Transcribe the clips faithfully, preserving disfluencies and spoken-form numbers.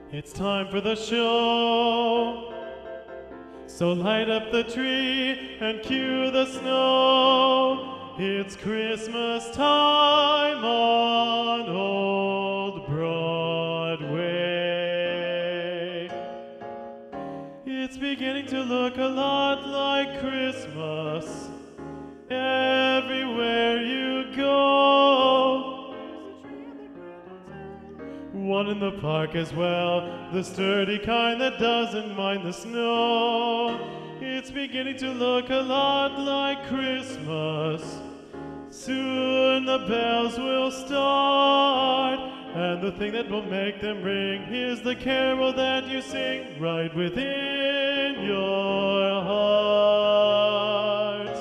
It's time for the show. So light up the tree and cue the snow. It's Christmas time on Old Broadway. It's beginning to look a lot like Christmas everywhere you go. One in the park as well, the sturdy kind that doesn't mind the snow. It's beginning to look a lot like Christmas. Soon the bells will start, and the thing that will make them ring is the carol that you sing right within your heart.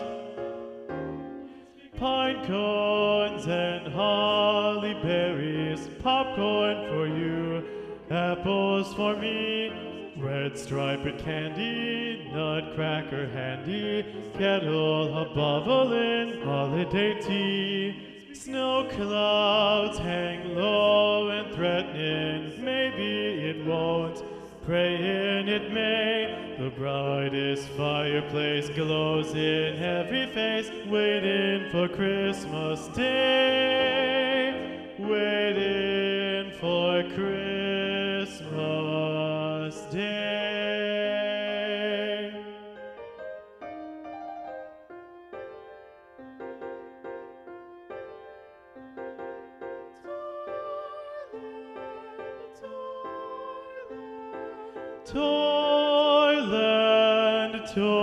Pine cones and holly berries, popcorn for you, apples for me, red striped candy, nutcracker handy, kettle a bubbling, holiday tea. Snow clouds hang low and threatening, maybe it won't, praying it may. The brightest fireplace glows in every face, waiting for Christmas Day, waiting for Christmas Day. Toyland,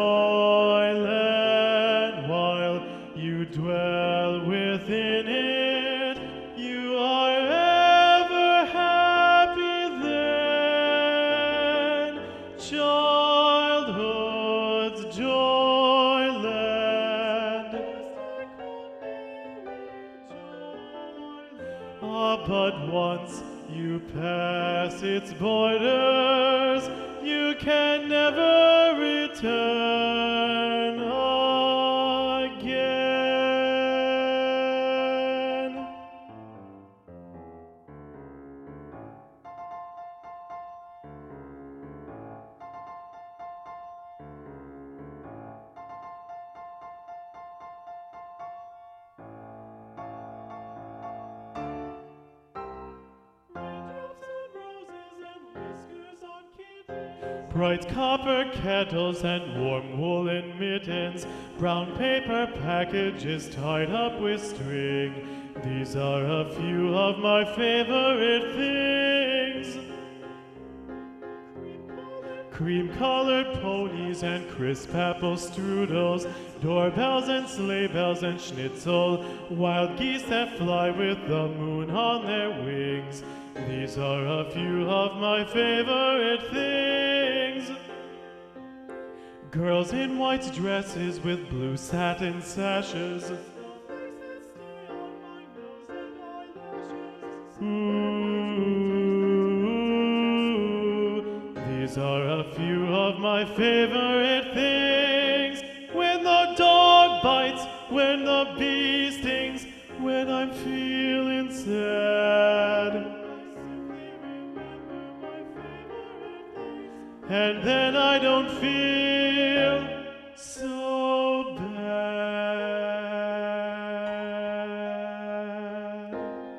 Toyland, while you dwell within it, you are ever happy then. Childhood's joyland. Ah, but once you pass its borders, you can never return again. Bright copper kettles and warm woolen mittens, brown paper packages tied up with string. These are a few of my favorite things. Cream-colored ponies and crisp apple strudels, doorbells and sleigh bells and schnitzel, wild geese that fly with the moon on their wings. These are a few of my favorite things. Girls in white dresses with blue satin sashes. Ooh, these are a few of my favorite things. When the dog bites, when the bee stings, when I'm feeling sad. And then I don't feel so bad.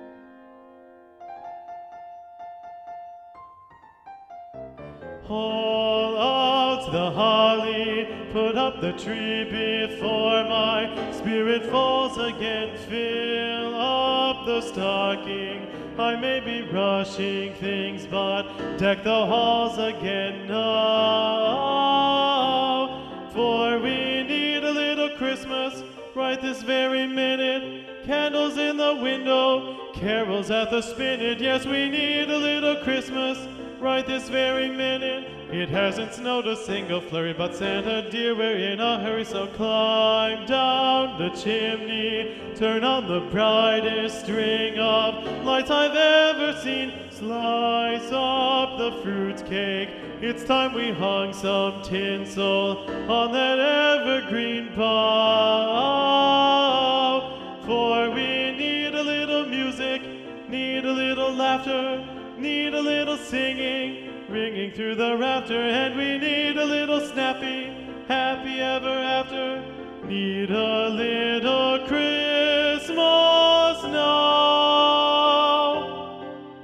Haul out the holly, put up the tree before my spirit falls again. Fill up the stocking, I may be rushing things, but deck the halls again now. For we need a little Christmas right this very minute. Candles in the window, carols at the spinet. Yes, we need a little Christmas right this very minute. It hasn't snowed a single flurry, but Santa dear, we're in a hurry, so climb down the chimney, turn on the brightest string of lights I've ever seen, slice up the fruitcake. It's time we hung some tinsel on that evergreen bough. For we need a little music, need a little laughter, need a little singing. ringing through the rafter, and we need a little snappy, happy ever after. Need a little Christmas now.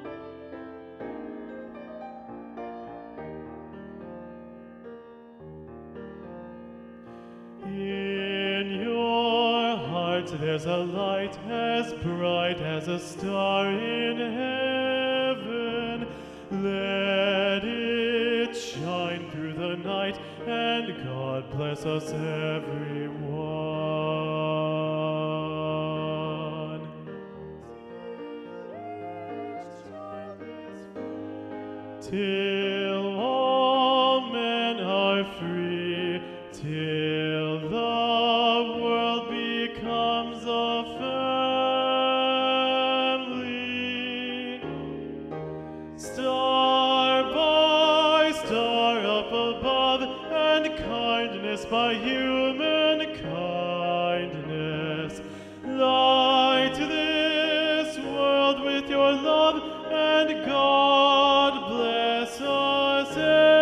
In your heart there's a light as bright as a star in heaven. Let it shine through the night, and God bless us everyone. Till all men are free, till the world becomes a family. Star by star up above, and kindness by human kindness. Light this world with your love, and God bless us.